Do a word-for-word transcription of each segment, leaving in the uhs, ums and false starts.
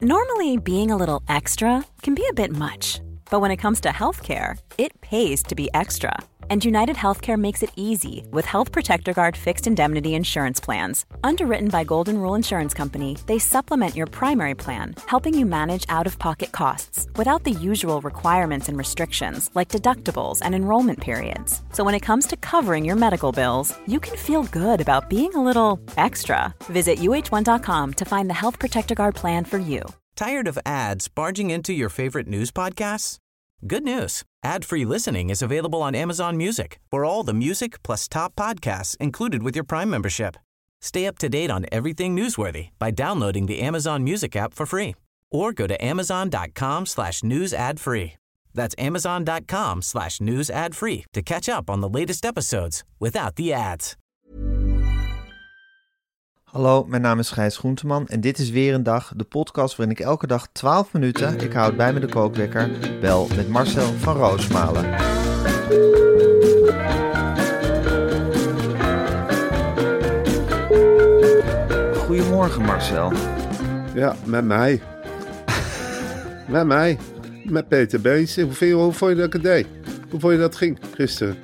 Normally, being a little extra can be a bit much, but when it comes to healthcare, it pays to be extra. And United Healthcare makes it easy with Health Protector Guard fixed indemnity insurance plans. Underwritten by Golden Rule Insurance Company, they supplement your primary plan, helping you manage out-of-pocket costs without the usual requirements and restrictions like deductibles and enrollment periods. So when it comes to covering your medical bills, you can feel good about being a little extra. Visit U H one dot com to find the Health Protector Guard plan for you. Tired of ads barging into your favorite news podcasts? Good news. Ad-free listening is available on Amazon Music for all the music plus top podcasts included with your Prime membership. Stay up to date on everything newsworthy by downloading the Amazon Music app for free or go to amazon.com slash news ad free. That's amazon.com slash news ad free to catch up on the latest episodes without the ads. Hallo, mijn naam is Gijs Groenteman en dit is weer een dag, de podcast waarin ik elke dag twaalf minuten, ik houd bij me de kookwekker, bel met Marcel van Roosmalen. Goedemorgen Marcel. Ja, met mij. met mij. Met Peter Beens. Hoe, vind je, hoe vond je dat ik het deed? Hoe vond je dat ging gisteren?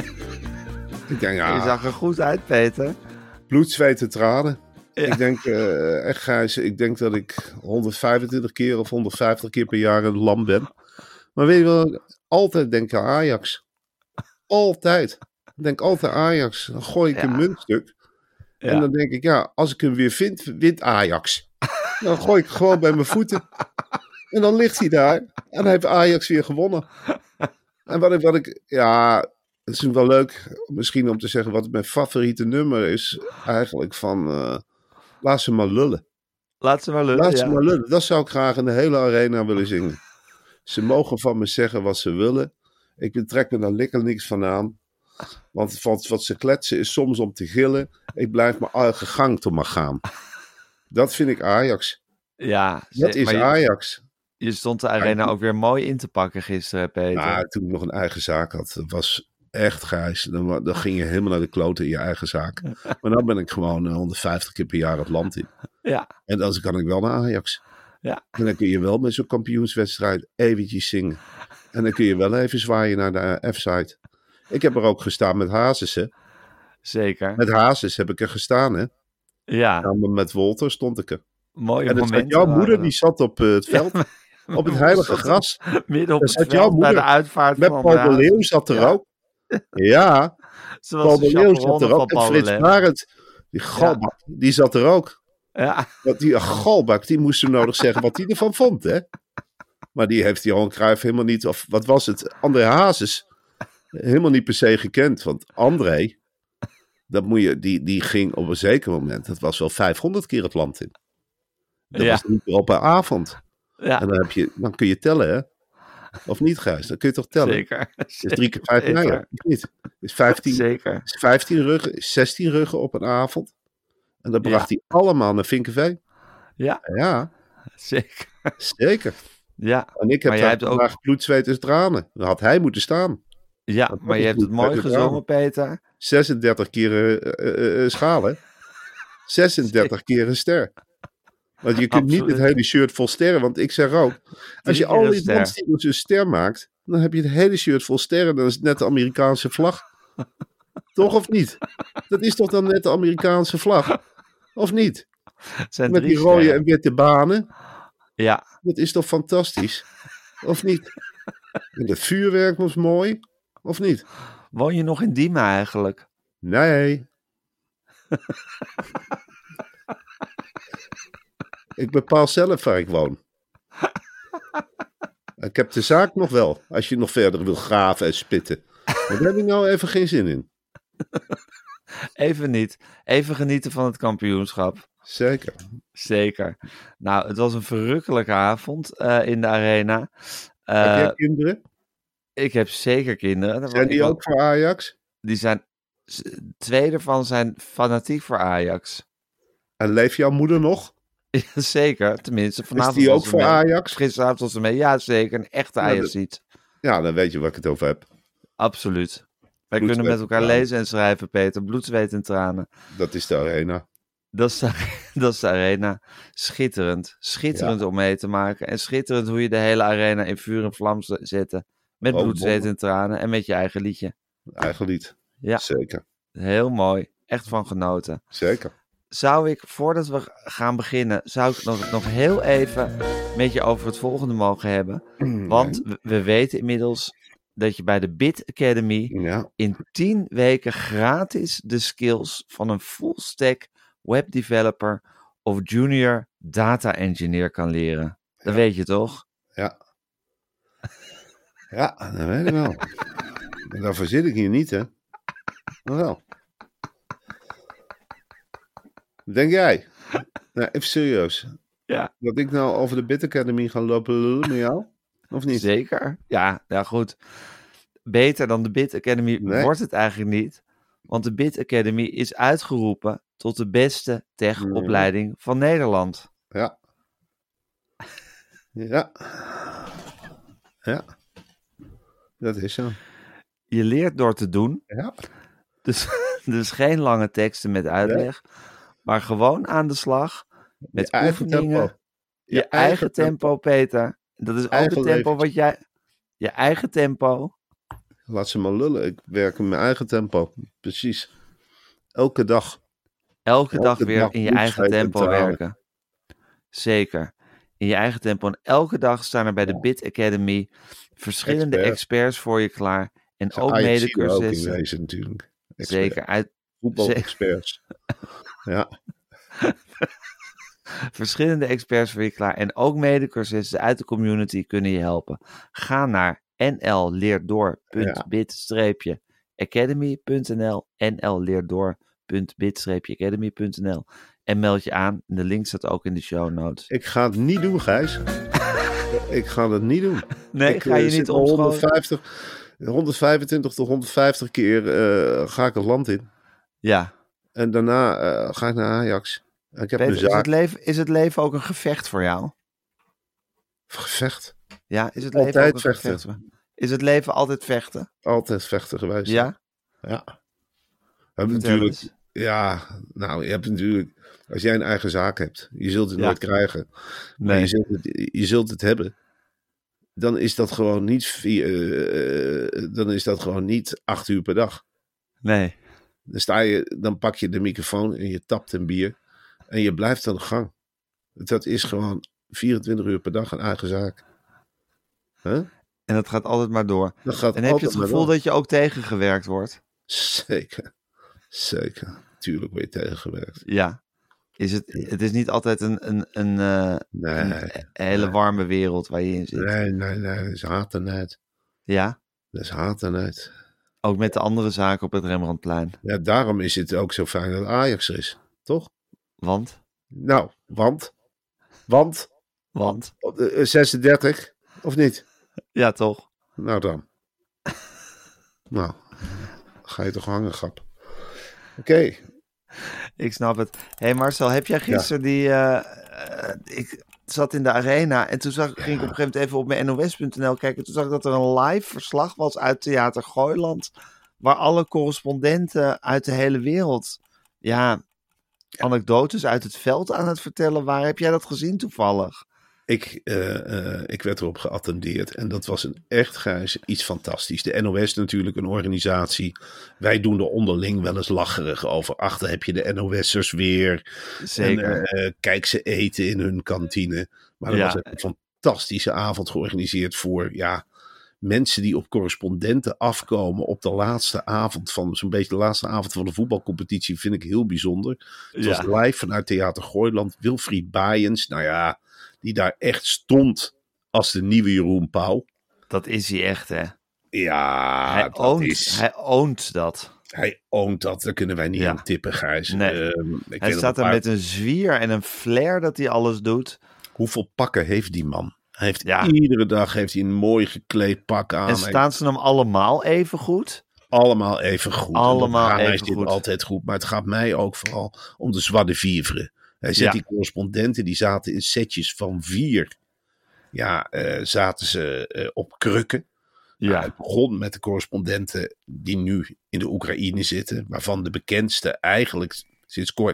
ik denk, ja... Je zag er goed uit, Peter. Bloed, zweet en tranen. Ja. Ik denk, uh, echt Gijs, ik denk dat ik honderdvijfentwintig keer of honderdvijftig keer per jaar een lam ben. Maar weet je wel, altijd denk ik aan Ajax. Altijd. Ik denk altijd Ajax. Dan gooi ik Ja. een muntstuk. Ja. En dan denk ik, ja, als ik hem weer vind, wint Ajax. Dan gooi ik het gewoon bij mijn voeten. En dan ligt hij daar. En dan heeft Ajax weer gewonnen. En wat ik, wat ik ja... Het is wel leuk, misschien om te zeggen wat mijn favoriete nummer is. Eigenlijk van, uh, laat ze maar lullen. Laat ze maar lullen, Laat ze ja. maar lullen. Dat zou ik graag in de hele arena willen zingen. Ze mogen van me zeggen wat ze willen. Ik betrek me daar lekker niks van aan. Want wat, wat ze kletsen is soms om te gillen. Ik blijf mijn eigen gang toch maar gaan. Dat vind ik Ajax. Ja, Dat is maar je, Ajax. je stond de arena ook weer mooi in te pakken gisteren, Peter. Ja, toen ik nog een eigen zaak had, dat was... Echt, Gijs. Dan, wa- dan ging je helemaal naar de kloten in je eigen zaak. Maar dan ben ik gewoon uh, honderdvijftig keer per jaar het land in. Ja. En dan kan ik wel naar Ajax. Ja. En dan kun je wel met zo'n kampioenswedstrijd eventjes zingen. En dan kun je wel even zwaaien naar de uh, F-site. Ik heb er ook gestaan met Hazes, hè. Zeker. Met Hazes heb ik er gestaan, hè. Ja, Samen met Wolter stond ik er. mooie En dan zat momenten. jouw moeder, waren die zat op uh, het veld. dat. Op het heilige gras. Midden op Daar het zat jouw veld bij moeder de uitvaart Met van Paul de Hazen. Leeuw zat er Ja. ook. Ja, Ze was Paul de de Leeuw zat chaperone er ook. van En Paul de Frits Leeuw. Barend, die galbak, die zat er ook. Ja, Want die galbak, die moest zo nodig zeggen wat hij ervan vond, hè. Maar die heeft Johan Cruijff helemaal niet, of wat was het, André Hazes, helemaal niet per se gekend. Want André, dat moet je, die, die ging op een zeker moment, dat was wel vijfhonderd keer het land in. Dat Ja. was niet meer op een avond. ja. En dan, heb je, dan kun je tellen, hè. Of niet, Gijs? Dan kun je toch tellen? Zeker. Het is drie keer vijf Zeker. mijl, of niet? Het is vijftien, Zeker. is vijftien ruggen, is zestien ruggen op een avond. En dat bracht Ja. hij allemaal naar Vinkenveen. Ja, Ja, zeker. zeker. Ja, En ik heb Maar jij daar hebt ook- vandaag bloed, zweet en tranen. Dan had hij moeten staan. ja dat maar is je hebt het goed. mooi Dat is gezongen, wel. Peter. zesendertig keer uh, uh, uh, schalen. zesendertig keer een ster. Want je kunt niet Absoluut. het hele shirt vol sterren. Want ik zeg ook, als je keer al een die ster. dansstils een ster maakt, dan heb je het hele shirt vol sterren. Dan is het net de Amerikaanse vlag. Toch of niet? Dat is toch dan net de Amerikaanse vlag? Of niet? Het zijn Met drie die rode sterren. en witte banen. Ja, Dat is toch fantastisch? Of niet? En het vuurwerk was mooi. Of niet? woon je nog in Diemen eigenlijk? Nee. Ik bepaal zelf waar ik woon. Ik heb de zaak nog wel, als je nog verder wil graven en spitten. Maar daar heb ik nou even geen zin in. Even niet. Even genieten van het kampioenschap. Zeker. Zeker. Nou, het was een verrukkelijke avond eh, in de arena. Eh, heb jij kinderen? ik heb zeker kinderen. Zijn die Ik- ook voor Ajax? Die zijn... Twee daarvan zijn fanatiek voor Ajax. En leeft jouw moeder nog? Ja, zeker. Tenminste, vanavond die was ook ze voor mee. Ajax? Gisteravond was ze mee. Ja, zeker. Een echte Ja, dat- Ajaxiet. Ja, dan weet je waar ik het over heb. Absoluut. Wij Bloed, kunnen met zweet en elkaar tranen. lezen en schrijven, Peter. Bloed, zweet en tranen. Dat is de arena. Dat is, de, dat is de arena. Schitterend. Schitterend Ja. om mee te maken. En schitterend hoe je de hele arena in vuur en vlam z- zette. Met Oh, bloed, zweet bommen. en tranen. En met je eigen liedje. Eigen lied. Ja, Zeker. heel mooi. Echt van genoten. Zeker. Zou ik, voordat we gaan beginnen, zou ik nog, nog heel even met je over het volgende mogen hebben. Want we, we weten inmiddels dat je bij de Bit Academy Ja. in tien weken gratis de skills van een full stack web developer of junior data engineer kan leren. Dat Ja. weet je toch? Ja. Ja, dat weet ik wel. Maar daarvoor zit ik hier niet, hè? Maar wel. Denk jij? Nou, even serieus. Ja. Dat ik nou over de Bit Academy ga lopen lullen met jou? Of niet? Zeker. Ja, ja, goed. Beter dan de Bit Academy Nee. wordt het eigenlijk niet. Want de Bit Academy is uitgeroepen tot de beste tech-opleiding van Nederland. Ja. Ja. Ja. Dat is zo. Je leert door te doen. Ja. Dus, dus geen lange teksten met uitleg. Maar gewoon aan de slag. Met Je eigen oefeningen. tempo. Je, eigen tempo, Peter. Dat is ook Eigen het tempo levens. wat jij... Je eigen tempo. Laat ze maar lullen. Ik werk in mijn eigen tempo. Precies. Elke dag. Elke, Elke dag weer dag in je bloed, eigen zweet en tempo tranen. werken. Zeker. In je eigen tempo. En elke dag staan er bij de Bit Academy verschillende Expert. experts voor je klaar. En ook Ajax mede zie je ook in cursussen. wezen natuurlijk. Expert. Zeker. Uit Voetbalexperts. Ja. verschillende experts voor je klaar. En ook mede cursussen uit de community kunnen je helpen. Ga naar n l leert door punt bit academy punt n l n l leert door punt bit academy punt n l en meld je aan. De link staat ook in de show notes. Ik ga het niet doen, Gijs. Ik ga het niet doen. Nee, ik, ga je eh, zit niet al omscholen? honderdvijftig, honderdvijfentwintig tot honderdvijftig keer eh, ga ik het land in. Ja. En daarna eh, ga ik naar Ajax. Ik heb Peter, een is, het zaak. leven, is het leven ook een gevecht voor jou? Gevecht. Ja, is het Altijd leven ook een vechten. gevecht? voor- Is het leven altijd vechten? Altijd vechten geweest. Ja? Ja. We hebben Vertel natuurlijk... eens. Ja, nou, je hebt natuurlijk... Als jij een eigen zaak hebt, je zult het Ja. nooit krijgen. Maar Nee. je zult, het, je zult het hebben. Dan is dat gewoon niet vier, eh, dan is dat gewoon niet acht uur per dag. Nee. Dan sta je, dan pak je de microfoon en je tapt een bier en je blijft aan de gang. Dat is gewoon vierentwintig uur per dag een eigen zaak. Huh? En dat gaat altijd maar door. Dat gaat En heb je altijd het maar gevoel door. dat je ook tegengewerkt wordt? Zeker, zeker. Tuurlijk word je tegengewerkt. Ja. Is het, het is niet altijd een, een, een, eh, Nee, een hele warme wereld waar je in zit. nee, nee, nee. Dat is haat en nijd. Ja. Dat is haat en nijd. Ook met de andere zaken op het Rembrandtplein. Ja, daarom is het ook zo fijn dat Ajax er is. Toch? Want? Nou, want? Want? Want? Uh, zesendertig? Of niet? Ja, toch? Nou dan. Nou, ga je toch hangen, grap. Oké. Okay. Ik snap het. Hé hey Marcel, heb jij gisteren ja. die... Uh, uh, ik zat in de arena en toen zag, ja. ging ik op een gegeven moment even op mijn N O S punt N L kijken. Toen zag ik dat er een live verslag was uit Theater Gooiland. Waar alle correspondenten uit de hele wereld... Ja, ja. anekdotes uit het veld aan het vertellen. Waar heb jij dat gezien toevallig? Ik, uh, uh, ik werd erop geattendeerd en dat was een echt, Gijs, iets fantastisch. De N O S natuurlijk een organisatie. Wij doen er onderling wel eens lacherig over. Achter heb je de N O S'ers weer. Zeker. En, uh, kijk ze eten in hun kantine. Maar er ja. was een fantastische avond georganiseerd voor ja, mensen die op correspondenten afkomen op de laatste avond van, zo'n beetje de laatste avond van de voetbalcompetitie. Vind ik heel bijzonder. Het ja. was live vanuit Theater Gooiland. Wilfried Baaiens, nou ja... die daar echt stond als de nieuwe Jeroen Pauw. Dat is hij echt, hè? Ja, hij dat oont, is... Hij oont dat. Hij oont dat, daar kunnen wij niet ja. aan tippen, Gijs. Nee. Uh, ik hij staat er paar... met een zwier en een flair dat hij alles doet. Hoeveel pakken heeft die man? Hij heeft ja. Iedere dag heeft hij een mooi gekleed pak aan. En staan ze hem allemaal even goed? Allemaal even goed. Allemaal even goed. Hij altijd goed, maar het gaat mij ook vooral om de joie de vivre. Hij zet ja. die correspondenten, die zaten in setjes van vier. Ja, uh, zaten ze uh, op krukken. Ja. Uh, het begon met de correspondenten die nu in de Oekraïne zitten. Waarvan de bekendste eigenlijk sinds kort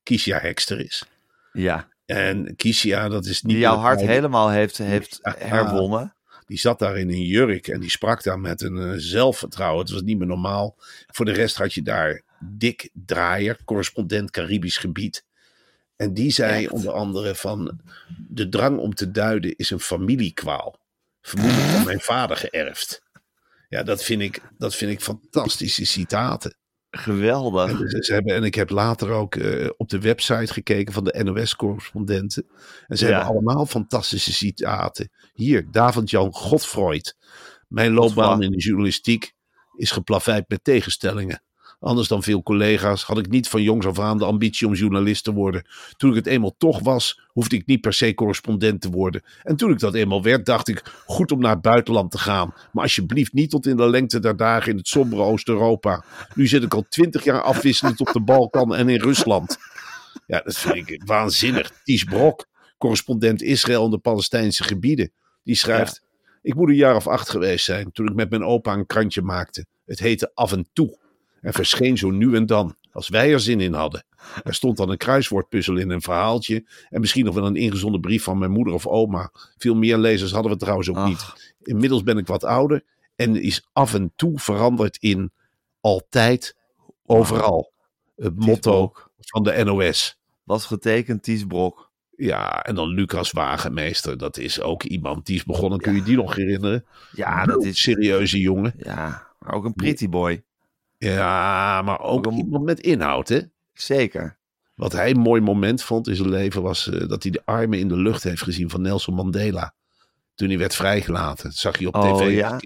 Kiesja Hekster is. Ja. En Kiesja, dat is niet... Die jouw hart hele... helemaal heeft, heeft ja, herwonnen. Die zat daar in een jurk en die sprak daar met een uh, zelfvertrouwen. Het was niet meer normaal. Voor de rest had je daar Dick Draaier, correspondent Caribisch gebied. En die zei Echt? onder andere van... de drang om te duiden is een familiekwaal. Vermoedelijk van mijn vader geërfd. Ja, dat vind ik, dat vind ik fantastische citaten. Geweldig. En, ze hebben, en ik heb later ook uh, op de website gekeken van de N O S-correspondenten. En ze Ja. hebben allemaal fantastische citaten. Hier, David-Jan Godfroyd. Mijn loopbaan Godfroyd. in de journalistiek is geplaveid met tegenstellingen. Anders dan veel collega's had ik niet van jongs af aan de ambitie om journalist te worden. Toen ik het eenmaal toch was, hoefde ik niet per se correspondent te worden. En toen ik dat eenmaal werd, dacht ik, goed om naar het buitenland te gaan. Maar alsjeblieft niet tot in de lengte der dagen in het sombere Oost-Europa. Nu zit ik al twintig jaar afwisselend op de Balkan en in Rusland. Ja, dat vind ik waanzinnig. Ties Brok, correspondent Israël en de Palestijnse gebieden. Die schrijft, ja. Ik moet een jaar of acht geweest zijn toen ik met mijn opa een krantje maakte. Het heette Af en Toe. En verscheen zo nu en dan, als wij er zin in hadden. Er stond dan een kruiswoordpuzzel in, een verhaaltje. En misschien nog wel een ingezonden brief van mijn moeder of oma. Veel meer lezers hadden we trouwens ook Ach. niet. Inmiddels ben ik wat ouder. En is Af en Toe veranderd in altijd, overal. Het motto Brok. van de N O S. Was getekend Ties Brok. Ja, en dan Lucas Wagenmeester. Dat is ook iemand die is begonnen. Kun je die nog herinneren? Ja, dat is... Serieuze jongen. Ja, maar ook een pretty boy. Ja, maar ook Ook een- iemand met inhoud, hè? Zeker. Wat hij een mooi moment vond in zijn leven was uh, dat hij de armen in de lucht heeft gezien van Nelson Mandela. Toen hij werd vrijgelaten. Dat zag je op Oh, tv. ja?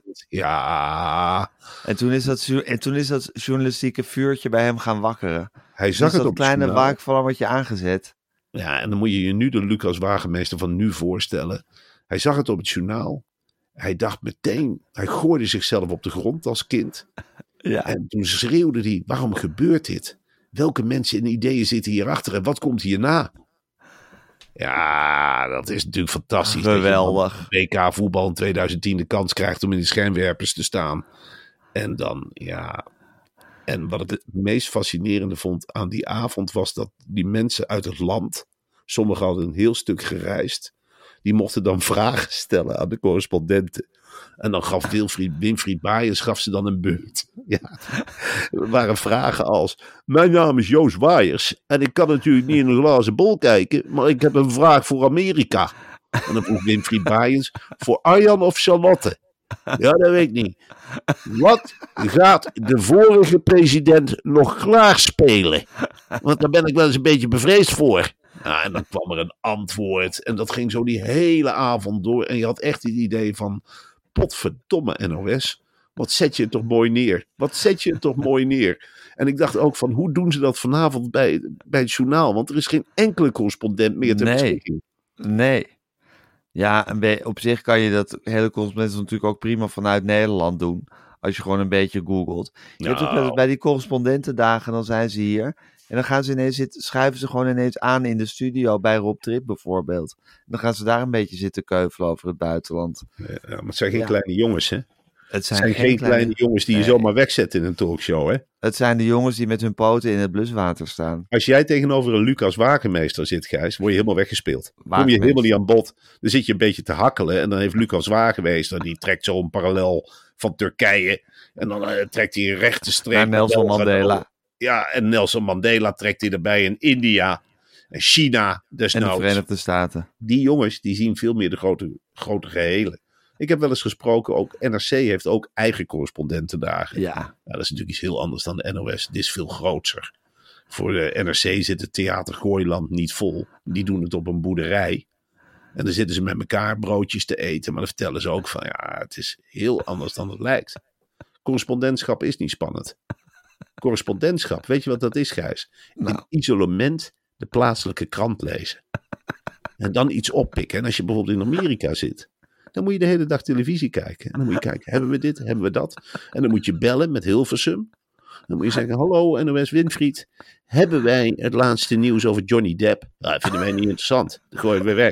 Ja. En toen is dat, jo- en toen is dat journalistieke vuurtje bij hem gaan wakkeren. Hij Dus zag het dat op kleine journaal. waakvlammetje aangezet. Ja, en dan moet je je nu de Lucas Wagenmeester van nu voorstellen. Hij zag het op het journaal. Hij dacht meteen, hij gooide zichzelf op de grond als kind. Ja. En toen schreeuwde hij, waarom gebeurt dit? Welke mensen en ideeën zitten hierachter en wat komt hierna? Ja, dat is natuurlijk fantastisch. Geweldig. Dat je dan W K voetbal in twintig tien de kans krijgt om in de schijnwerpers te staan. En dan, ja... En wat ik het meest fascinerende vond aan die avond was dat die mensen uit het land, sommigen hadden een heel stuk gereisd, die mochten dan vragen stellen aan de correspondenten. En dan gaf Wilfried, Winfried Baaiens gaf ze dan een beurt. Ja. Er waren vragen als, mijn naam is Joost Waaiers en ik kan natuurlijk niet in een glazen bol kijken, maar ik heb een vraag voor Amerika. En dan vroeg Winfried Baaiens, voor Arjan of Charlotte? Ja, dat weet ik niet. Wat gaat de vorige president nog klaarspelen? Want daar ben ik wel eens een beetje bevreesd voor. Ja, en dan kwam er een antwoord. En dat ging zo die hele avond door. En je had echt het idee van, potverdomme N O S. Wat zet je het toch mooi neer? Wat zet je het toch mooi neer? En ik dacht ook van, hoe doen ze dat vanavond bij, bij het journaal? Want er is geen enkele correspondent meer ter Nee. beschikking. Nee. Ja, een be- op zich kan je dat hele correspondenten natuurlijk ook prima vanuit Nederland doen. Als je gewoon een beetje googelt. Je hebt ook wel eens bij die correspondentendagen, dan zijn ze hier. En dan gaan ze ineens zitten, schuiven ze gewoon ineens aan in de studio bij Rob Trip bijvoorbeeld. En dan gaan ze daar een beetje zitten keuvelen over het buitenland. Ja, maar het zijn geen Ja. kleine jongens, hè? Het Het zijn geen kleine jongens die je Nee. zomaar wegzet in een talkshow, hè? Het zijn de jongens die met hun poten in het bluswater staan. Als jij tegenover een Lucas Wagenmeester zit, Gijs, word je helemaal weggespeeld. Kom je Wagenmeester. helemaal niet aan bod. Dan zit je een beetje te hakkelen en dan heeft Lucas Wagenmeester, die trekt zo een parallel van Turkije. En dan eh, trekt hij een rechte streep. Naar Nelson België. Mandela Ja, en Nelson Mandela trekt hij erbij in India en China. en de Desnoods. Verenigde Staten. Die jongens, die zien veel meer de grote, grote gehelen. Ik heb wel eens gesproken, ook N R C heeft ook eigen correspondentendagen. Ja, Ja, dat is natuurlijk iets heel anders dan de N O S. Dit is veel groter. Voor de N R C zit het Theater Gooiland niet vol. Die doen het op een boerderij. En dan zitten ze met elkaar broodjes te eten. Maar dan vertellen ze ook van, ja, het is heel anders dan het lijkt. Correspondentschap is niet spannend. Correspondentschap, weet je wat dat is, Gijs? Nou. In isolement de plaatselijke krant lezen. En dan iets oppikken. En als je bijvoorbeeld in Amerika zit, dan moet je de hele dag televisie kijken. En dan moet je kijken, hebben we dit, hebben we dat? En dan moet je bellen met Hilversum. Dan moet je zeggen, hallo N O S Winfried. Hebben wij het laatste nieuws over Johnny Depp? Nou, dat vinden wij niet interessant. Dat gooi ik weer weg. Dat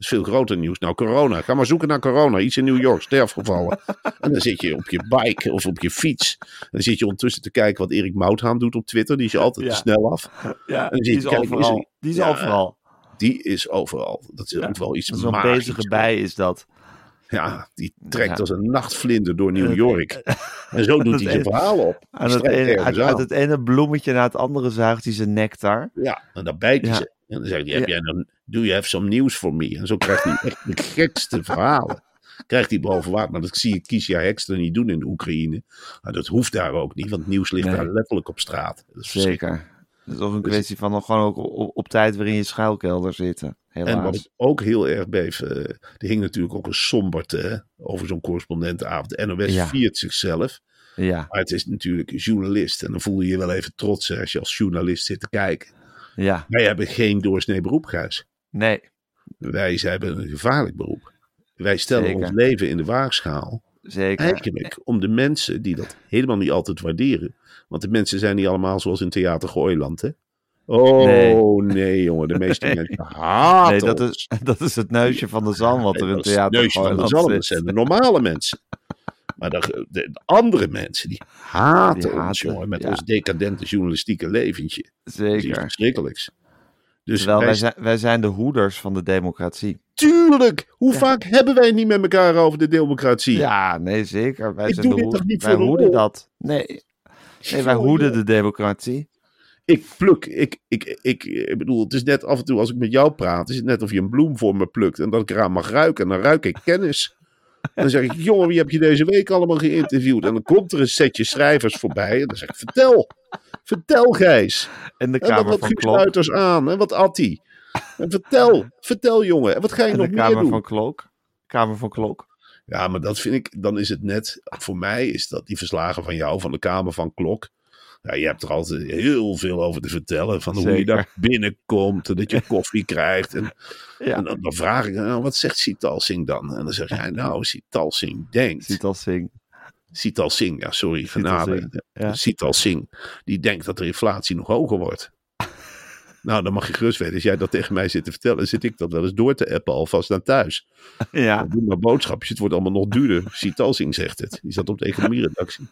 is veel groter nieuws. Nou, corona. Ga maar zoeken naar corona. Iets in New York, sterfgevallen. En dan zit je op je bike of op je fiets. En dan zit je ondertussen te kijken wat Erik Mouthaan doet op Twitter. Die is je altijd Ja. te snel af. Ja, En dan die zit is je te kijken, overal. is er- Die is Ja, overal. Die is overal. Dat is Ja. ook wel iets Zo'n magisch. bezige bij is dat. Ja, die trekt Ja. als een nachtvlinder door New York. En zo doet dat hij zijn ene- verhalen op. Aan Die het strijkt ene, ergens uit, uit aan. het ene bloemetje naar het andere zuigt hij zijn nectar. Ja, en dan bijt hij Ja. ze. En dan zegt hij, heb Ja. jij dan, do you have some news for me? En zo krijgt hij echt de gekste verhalen. Krijgt hij boven water. Maar dat zie ik Kiesja Hekster niet doen in de Oekraïne. Maar dat hoeft daar ook niet, want het nieuws ligt Nee. daar letterlijk op straat. Dat is verschrikkelijk. Zeker. Het is ook een kwestie van nog gewoon ook op, op tijd weer in je schuilkelder zitten. Helaas. En wat ik ook heel erg beef, uh, er hing natuurlijk ook een somberte hè, over zo'n correspondentenavond. De N O S Ja. viert zichzelf. Ja, Maar het is natuurlijk een journalist. En dan voel je je wel even trots hè, als je als journalist zit te kijken. ja. Wij hebben geen doorsnee beroep, Gijs. Nee. Wij hebben een gevaarlijk beroep. Wij stellen Zeker. ons leven in de waagschaal. Zeker. Eigenlijk om de mensen die dat helemaal niet altijd waarderen. Want de mensen zijn niet allemaal zoals in Theater Gooiland, hè? Oh, nee, Nee. jongen. De meeste mensen haten Nee, dat ons. is, dat is het neusje van de zalm wat er Nee, in dat is het theater neusje van de Gooiland zalm. zit. Dat zijn de normale mensen. Maar de, de andere mensen, die haten Die ons, haten, jongen. Met ja. ons decadente journalistieke leventje. Dat is iets Zeker. verschrikkelijks. Dus Terwijl wij wij zijn, wij zijn de hoeders van de democratie. Tuurlijk! Hoe Ja. vaak hebben wij het niet met elkaar over de democratie? Ja, nee, zeker. Wij Ik zijn doe de dit hoed- toch niet wij voor de hoeden lol? dat. Nee, nee wij Joh, hoeden joh. de democratie. Ik pluk, ik, ik, ik, ik bedoel, het is net af en toe als ik met jou praat, is het net of je een bloem voor me plukt en dat ik eraan mag ruiken. En dan ruik ik kennis. En dan zeg ik, jongen, wie heb je deze week allemaal geïnterviewd? En dan komt er een setje schrijvers voorbij en dan zeg ik, vertel. Vertel, Gijs. En de En wat Kamer had van Guus Klok. Luiters aan? En wat at hij? En vertel, vertel jongen. En wat ga je En nog de meer Kamer doen? van Klok. Kamer van Klok. Ja, maar dat vind ik, dan is het net, voor mij is dat die verslagen van jou, van de Kamer van Klok. Ja, je hebt er altijd heel veel over te vertellen. Van hoe je Zeker. daar binnenkomt en dat je koffie krijgt. En, Ja. en dan, dan vraag ik, nou, wat zegt Sital Singh dan? En dan zeg jij, nou, Sital Singh denkt. Ziet als zing. Sital Singh, ja, sorry, genade. Singh, ja. Sital Singh, die denkt dat de inflatie nog hoger wordt. Nou, dan mag je gerust weten, als jij dat tegen mij zit te vertellen, zit ik dat wel eens door te appen alvast naar thuis. Ja. Doe maar boodschapjes, het wordt allemaal nog duurder. Sital Singh zegt het. Die zat op de economieredactie.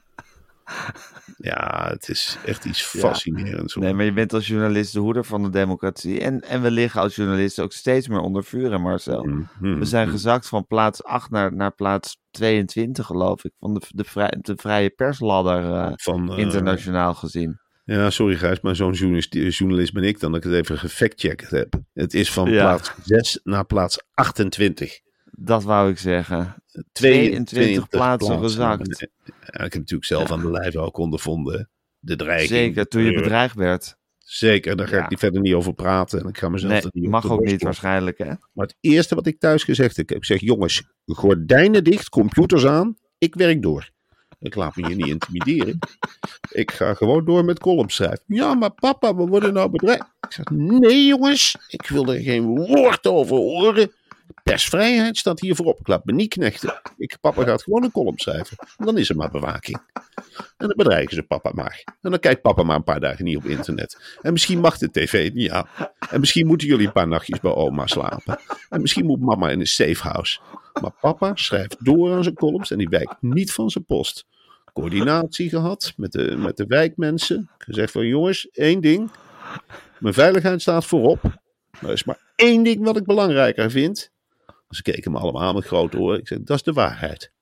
Ja, het is echt iets Ja. fascinerends. hoor. Nee, maar je bent als journalist de hoeder van de democratie. En, en we liggen als journalisten ook steeds meer onder vuur, hè, Marcel. Mm, mm, We zijn mm. gezakt van plaats acht naar, naar plaats tweeëntwintig, geloof ik. Van de, de, vrij, de vrije persladder eh, Van, eh, internationaal gezien. Ja, sorry Gijs, maar zo'n journalist, journalist ben ik dan dat ik het even gefactcheckt heb. Het is van Ja. plaats zes naar plaats achtentwintig. Dat wou ik zeggen. tweeëntwintig tweeëntwintig plaatsen plaatsen. gezakt. Ja, ik heb natuurlijk zelf Ja. aan de lijve ook ondervonden. De dreiging. Zeker, toen je terreur. bedreigd werd. Zeker, daar ga Ja. ik niet verder niet over praten. En ik ga mezelf Nee, er niet op mag de ook borst niet kloppen. waarschijnlijk, hè? Maar het eerste wat ik thuis gezegd heb, ik zeg jongens, gordijnen dicht, computers aan, ik werk door. Ik laat me hier niet intimideren. Ik ga gewoon door met columns schrijven. Ja, maar papa, we worden nou bedreigd. Ik zeg, nee jongens, ik wil er geen woord over horen. Persvrijheid staat hier voorop. Ik laat me niet knechten. Ik, papa gaat gewoon een column schrijven. En dan is er maar bewaking. En dan bedreigen ze papa maar. En dan kijkt papa maar een paar dagen niet op internet. En misschien mag de tv niet aan. En misschien moeten jullie een paar nachtjes bij oma slapen. En misschien moet mama in een safe house. Maar papa schrijft door aan zijn columns en die wijkt niet van zijn post. Coördinatie gehad met de, met de wijkmensen. Gezegd van jongens, één ding. Mijn veiligheid staat voorop. Maar er is maar één ding wat ik belangrijker vind. Ze keken me allemaal aan met grote oren. Ik zeg, dat is de waarheid.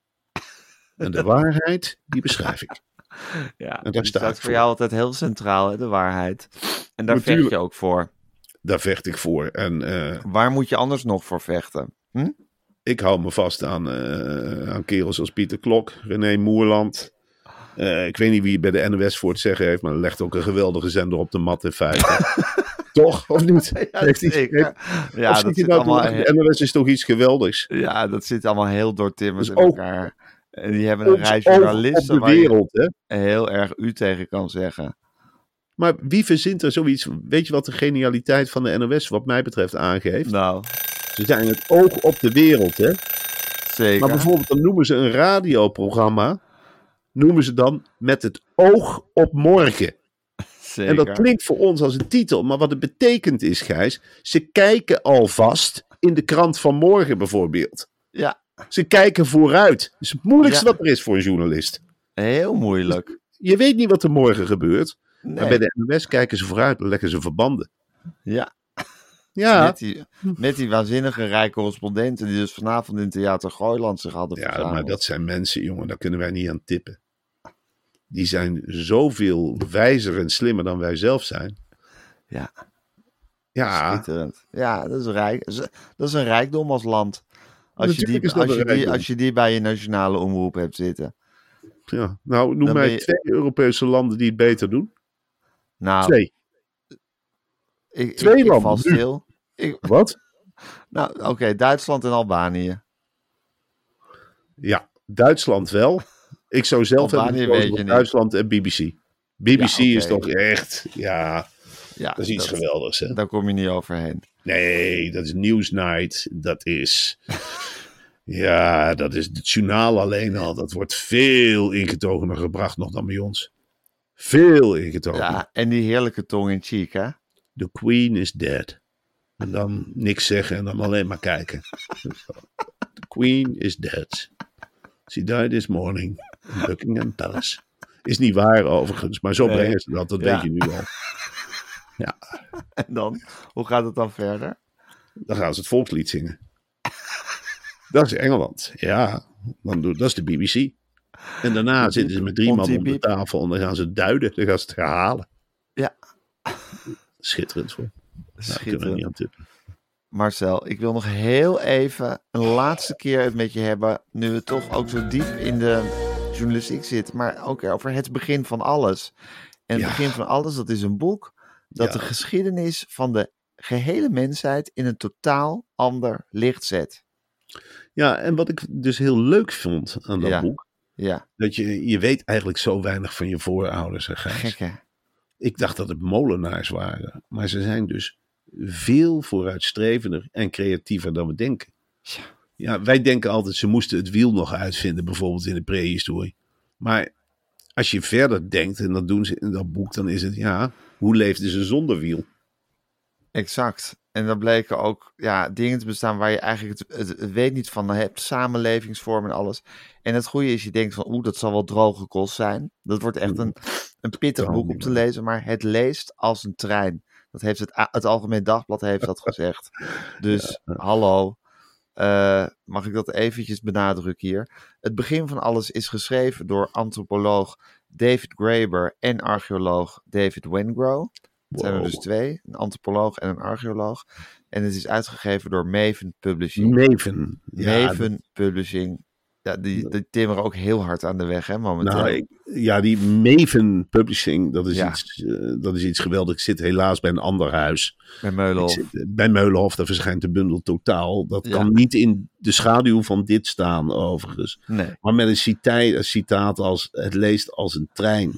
En de waarheid, die beschrijf ik. Ja, daar die sta ik staat voor voor. jou altijd heel centraal, hè, de waarheid. En daar vecht Natuurlijk. je ook voor. Daar vecht ik voor. En eh, Waar moet je anders nog voor vechten? Hm? ik hou me vast aan, eh, aan kerels als Pieter Klok, René Moerland. Eh, ik weet niet wie bij de N O S voor het zeggen heeft, maar er legt ook een geweldige zender op de mat in feite. Toch? Of niet? Ja, Heeft hij- zeker. heeft- Ja, of dat zit hij zit nou te allemaal, lachen? De N O S is toch iets geweldigs? ja, dat zit allemaal heel doortimmerd Dus in ook- elkaar. En die hebben een Ons rij oog op journalisten de waar je wereld, hè? heel erg u tegen kan zeggen. Maar wie verzint er zoiets? Weet je wat de genialiteit van de N O S wat mij betreft aangeeft? Nou, Ze zijn het oog op de wereld, hè? zeker. Maar bijvoorbeeld dan noemen ze een radioprogramma, noemen ze dan met het oog op morgen. zeker. En dat klinkt voor ons als een titel, maar wat het betekent is, Gijs, ze kijken alvast in de krant van morgen bijvoorbeeld. Ja. Ze kijken vooruit. Dat is het moeilijkste Ja. wat er is voor een journalist. Heel moeilijk. Je weet niet wat er morgen gebeurt. Nee. Maar bij de N O S kijken ze vooruit. Dan leggen ze verbanden. Ja. Ja, Met, die, met die waanzinnige rijke correspondenten die dus vanavond in Theater Gooiland zich hadden ja verzameld. maar dat zijn mensen, jongen. Daar kunnen wij niet aan tippen. Die zijn zoveel wijzer en slimmer dan wij zelf zijn. Ja. Ja, Schitterend. Ja, dat is, rijk, dat is een rijkdom als land. Als je, Natuurlijk die, is dat als, een je die, rijkdom. als je die bij je nationale omroep hebt zitten. ja. Nou, noem Dan mij ben je- twee Europese landen die het beter doen. Nou, Twee. ik, twee ik, ik landen val nu. stil. Ik, Wat? nou, oké, Duitsland en Albanië. Ja, Duitsland wel. Ik zou zelf Albanië hebben gekozen weet je voor niet. Duitsland en B B C. B B C Ja, oké. is toch echt, ja, Ja, dat is iets geweldigs. Hè? Daar kom je niet overheen. Nee, dat is Newsnight. Dat is, ja, dat is het journaal alleen al. Dat wordt veel ingetogener gebracht nog dan bij ons. Veel ingetogener. Ja, en die heerlijke tong in cheek, hè? The Queen is dead. En dan niks zeggen en dan alleen maar kijken. The Queen is dead. She died this morning in Buckingham Palace. Is niet waar overigens, maar zo Nee. brengen ze dat. Dat Ja. weet je nu al. Ja, En dan, hoe gaat het dan verder? dan gaan ze het volkslied zingen. Dat is Engeland. Ja, dan doe, dat is de B B C. En daarna zitten ze met drie man om de tafel en dan gaan ze duiden. Dan gaan ze het herhalen. Ja. Schitterend hoor. Nou, daar kunnen we Schitterend. niet aan tippen. Marcel, ik wil nog heel even een laatste keer het met je hebben, nu we toch ook zo diep in de journalistiek zitten, maar ook over het begin van alles. En het Ja. begin van alles, dat is een boek dat Ja. de geschiedenis van de gehele mensheid in een totaal ander licht zet. Ja, en wat ik dus heel leuk vond aan dat Ja. boek, Ja, dat je, je weet eigenlijk zo weinig van je voorouders, hè, Gijs. gek hè? Ik dacht dat het molenaars waren, maar ze zijn dus veel vooruitstrevender en creatiever dan we denken. Tja. Ja, wij denken altijd ze moesten het wiel nog uitvinden, bijvoorbeeld in de prehistorie. Maar als je verder denkt, en dat doen ze in dat boek, dan is het ja, hoe leefden ze zonder wiel? Exact. En dan bleken ook ja, dingen te bestaan waar je eigenlijk het, het, het weet niet van hebt. Samenlevingsvormen en alles. En het goede is, je denkt van oeh, dat zal wel droge kost zijn. Dat wordt echt een, een pittig Kan boek niet om te meer. lezen. Maar het leest als een trein. Dat heeft het, A- het Algemeen Dagblad heeft dat gezegd. Dus hallo. Eh, mag ik dat eventjes benadrukken hier? Het begin van alles is geschreven door antropoloog David Graeber en archeoloog David Wengrow. Het zijn er Wow. dus twee, een antropoloog en een archeoloog. En het is uitgegeven door Maven Publishing. Maven. Ja, Maven Publishing. Ja, die, die timmeren ook heel hard aan de weg, hè, momenteel. Nou, ik, ja, die Maven Publishing, dat is, Ja. iets, eh, dat is iets geweldigs. Ik zit helaas bij een ander huis. Bij Ik Meulenhof. zit, eh, bij Meulenhof, daar verschijnt de bundel Totaal. Dat Ja. kan niet in de schaduw van dit staan, overigens. Nee. Maar met een citaat, een citaat als, het leest als een trein.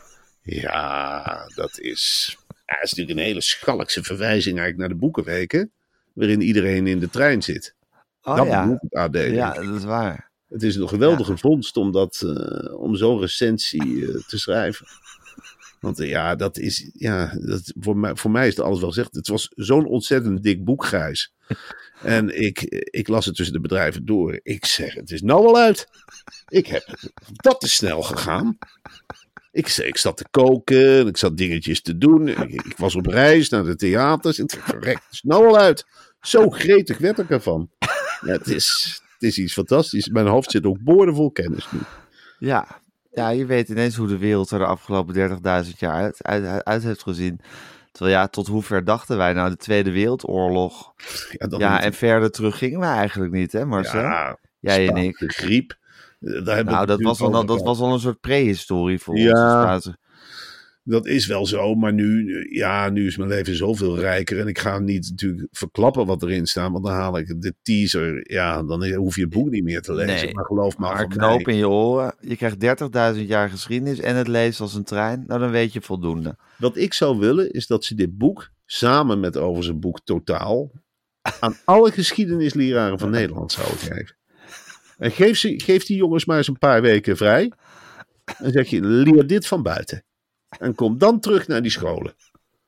Ja, dat is, ja, dat is natuurlijk een hele schalkse verwijzing eigenlijk naar de boekenweken. Waarin iedereen in de trein zit. Oh dat ja. bedoelt het A D. denk Ja, ik. dat is waar. Het is een geweldige vondst om, dat, eh, om zo'n recensie eh, te schrijven. Want eh, ja, dat is, ja dat, voor, mij, voor mij is het alles wel gezegd. Het was zo'n ontzettend dik boek, Gijs. En ik, ik las het tussen de bedrijven door. Ik zeg, het is nou al uit. Ik heb het, dat is snel gegaan. Ik, ik zat te koken, en ik zat dingetjes te doen. Ik, ik was op reis naar de theaters. En ik dacht, verrekt, het is nou al uit. Zo gretig werd ik ervan. Ja, het is... Het is iets fantastisch. Mijn hoofd zit ook boordevol kennis nu. Ja. Ja, je weet ineens hoe de wereld er de afgelopen dertigduizend jaar uit, uit, uit heeft gezien. Terwijl ja, tot hoe ver dachten wij nou de Tweede Wereldoorlog? Ja, dan Ja, moet- en verder terug gingen we eigenlijk niet, hè Marcel? ja, Jij en Spaanse ik. griep. eh, Daar hebben we Nou, het dat was, natuurlijk al, dat over was al een soort prehistorie voor ons. Ja. Dus Spaanse- Dat is wel zo, maar nu, eh, ja, nu is mijn leven zoveel rijker. En ik ga niet natuurlijk verklappen wat erin staat. Want dan haal ik de teaser. Ja, dan hoef je het boek niet meer te lezen. Nee, maar geloof me, Maar van knoop mij, in je oren. Je krijgt dertigduizend jaar geschiedenis en het leest als een trein. Nou, dan weet je voldoende. wat ik zou willen, is dat ze dit boek, samen met over zijn boek Totaal, aan alle geschiedenisleraren van Nederland zouden geven. En geef, ze, geef die jongens maar eens een paar weken vrij. En zeg je, leer dit van buiten. En kom dan terug naar die scholen.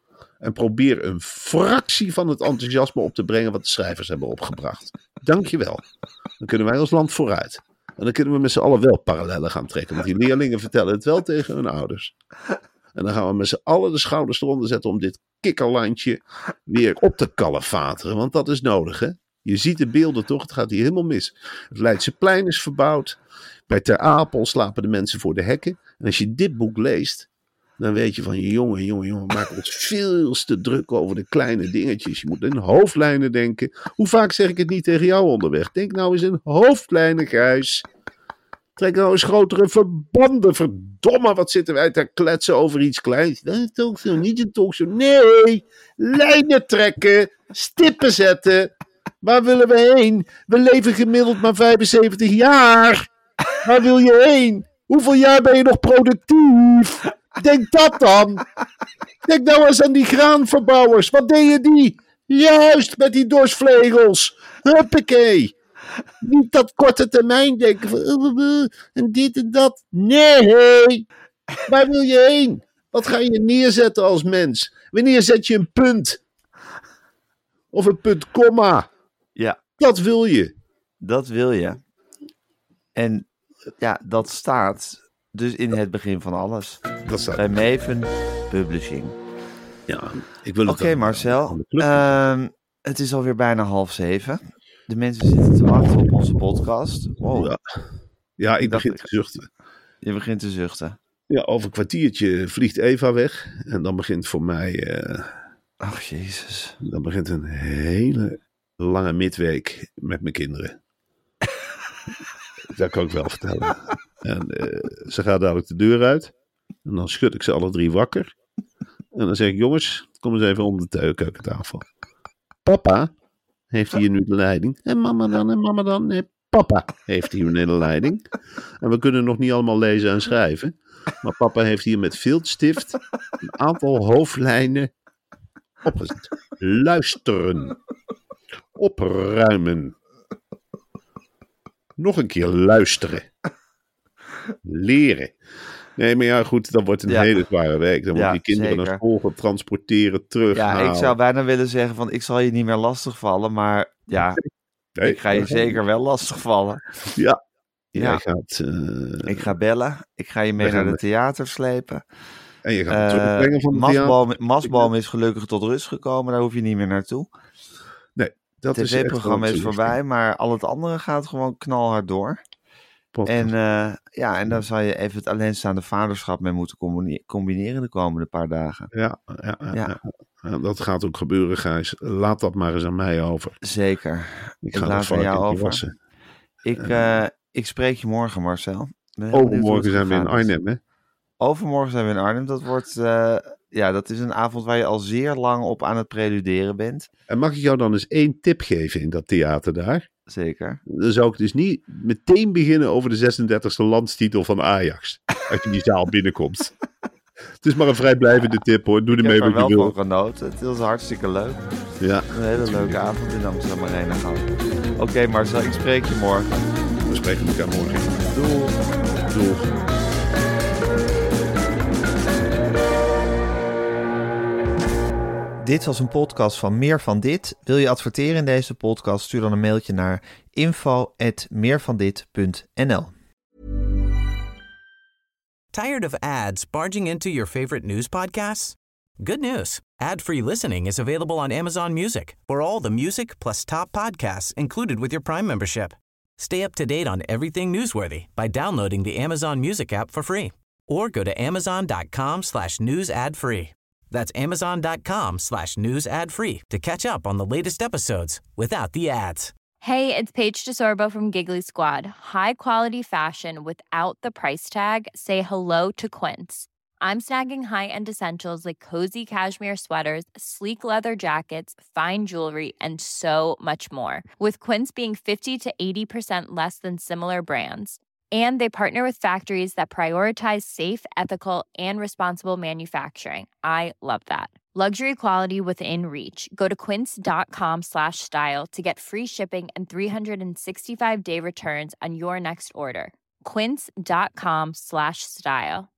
En probeer een fractie van het enthousiasme op te brengen wat de schrijvers hebben opgebracht. Dank je wel. Dan kunnen wij als land vooruit. En dan kunnen we met z'n allen wel parallellen gaan trekken. Want die leerlingen vertellen het wel tegen hun ouders. En dan gaan we met z'n allen de schouders eronder zetten om dit kikkerlandje weer op te kalefateren. Want dat is nodig, hè? Je ziet de beelden toch, het gaat hier helemaal mis. Het Leidseplein is verbouwd. Bij Ter Apel slapen de mensen voor de hekken. En als je dit boek leest, dan weet je van, jongen, jongen, jongen, we maken ons veel te druk over de kleine dingetjes. Je moet in hoofdlijnen denken. Hoe vaak zeg ik het niet tegen jou onderweg? Denk nou eens in hoofdlijnen, Gijs. Trek nou eens grotere verbanden. Verdomme, wat zitten wij te kletsen over iets kleins. Dat is toch zo, niet een talkshow. Nee, lijnen trekken, stippen zetten. Waar willen we heen? We leven gemiddeld maar vijfenzeventig jaar. Waar wil je heen? Hoeveel jaar ben je nog productief? Denk dat dan. Denk nou eens aan die graanverbouwers. Wat deden die? Juist met die dorsvlegels. Huppakee. Niet dat korte termijn denken van en dit en dat. Nee. Waar wil je heen? Wat ga je neerzetten als mens? Wanneer zet je een punt? Of een punt komma? Ja. Dat wil je. Dat wil je. En ja, dat staat dus in het begin van alles. Dat staat bij Maven Publishing. Ja, ik wil het Oké, okay, Marcel. Uh, het is alweer bijna half zeven. De mensen zitten te wachten op onze podcast. Wow. Ja, ja ik, ik begin te zuchten. Je begint te zuchten. Ja, over een kwartiertje vliegt Eva weg. En dan begint voor mij... Uh, Ach, jezus. Dan begint een hele lange midweek met mijn kinderen. Dat kan ik wel vertellen. En uh, ze gaat dadelijk de deur uit. En dan schud ik ze alle drie wakker. En dan zeg ik, jongens, kom eens even om de keukentafel. Papa heeft hier nu de leiding. En mama dan, en mama dan. Nee, papa heeft hier nu de leiding. En we kunnen nog niet allemaal lezen en schrijven. Maar papa heeft hier met viltstift een aantal hoofdlijnen opgezet. Luisteren. Opruimen. Nog een keer luisteren. Leren. Nee, maar ja, goed, dat wordt een ja. hele zware week. Dan ja, moet die kinderen naar school gaan transporteren, terughalen. Ja, ik zou bijna willen zeggen van, ik zal je niet meer lastigvallen, maar ja, nee, ik ga je zeker wel lastigvallen. Ja. Ja. Jij gaat, uh, ik ga bellen. Ik ga je mee naar de theater slepen. En je gaat uh, terugbrengen van de Masboom, theater. Masboom is gelukkig tot rust gekomen. Daar hoef je niet meer naartoe. Nee, dat is het T V-programma is voorbij, maar al het andere gaat gewoon knalhard door. Podcast. En uh, ja, en daar zal je even het alleenstaande vaderschap mee moeten combineren de komende paar dagen. Ja, ja, ja, ja. ja. Dat gaat ook gebeuren, Gijs. Laat dat maar eens aan mij over. Zeker. Ik ga het jou over. Wassen. Ik, uh, ik spreek je morgen, Marcel. Overmorgen zijn we in Arnhem, hè? Overmorgen zijn we in Arnhem. Dat wordt, uh, ja, dat is een avond waar je al zeer lang op aan het preluderen bent. En mag ik jou dan eens één tip geven in dat theater daar? Zeker. Dan zou ik dus niet meteen beginnen over de zesendertigste landstitel van Ajax. Als je die zaal binnenkomt. Het is maar een vrijblijvende tip, hoor. Doe ermee wat je wil. Ik heb er wel van genoten. Het was hartstikke leuk. Ja. Een hele leuke avond in Amsterdam Arena gehad. Oké, okay, Marcel, ik spreek je morgen. We spreken elkaar morgen. Doei. Doei. Dit was een podcast van Meer van Dit. Wil je adverteren in deze podcast? Stuur dan een mailtje naar info at meervandit punt n l. Tired of ads barging into your favorite news podcasts? Good news. Ad-free listening is available on Amazon Music for all the music plus top podcasts included with your Prime membership. Stay up to date on everything newsworthy by downloading the Amazon Music app for free or go to amazon.com slash news ad free. That's amazon.com slash news ad free to catch up on the latest episodes without the ads. Hey, it's Paige DeSorbo from Giggly Squad. High quality fashion without the price tag. Say hello to Quince. I'm snagging high-end essentials like cozy cashmere sweaters, sleek leather jackets, fine jewelry, and so much more. With Quince being fifty to eighty percent less than similar brands. And they partner with factories that prioritize safe, ethical, and responsible manufacturing. I love that. Luxury quality within reach. Go to quince.com slash style to get free shipping and three sixty-five day returns on your next order. Quince.com slash style.